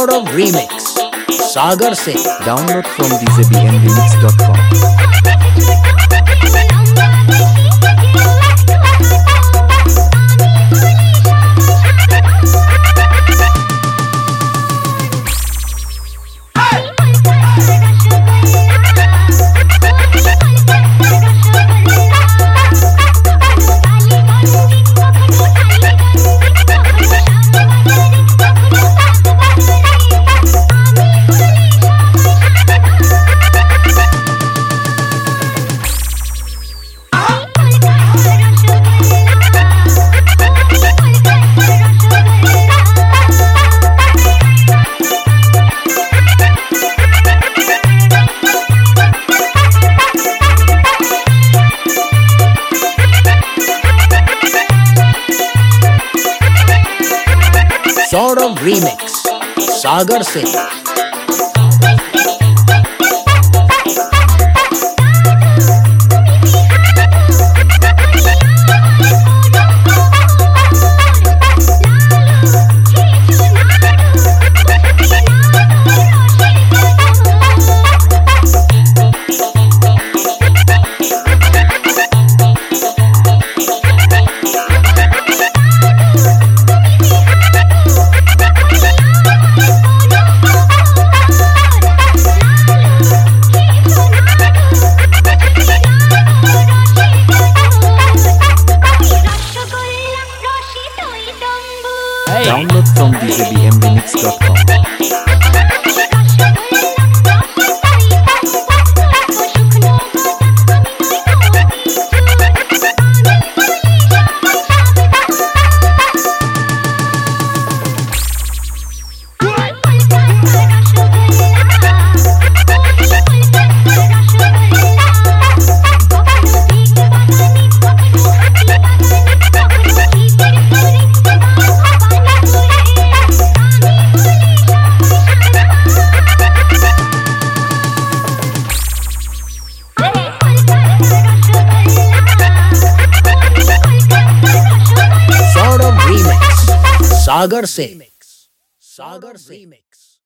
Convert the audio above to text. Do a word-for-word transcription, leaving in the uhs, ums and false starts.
Saurabh remix Sagar से। Download from DJ B M remix dot com. Saurabh remix Sagar से। Download from D J B M remix dot com. सागर से सागर से।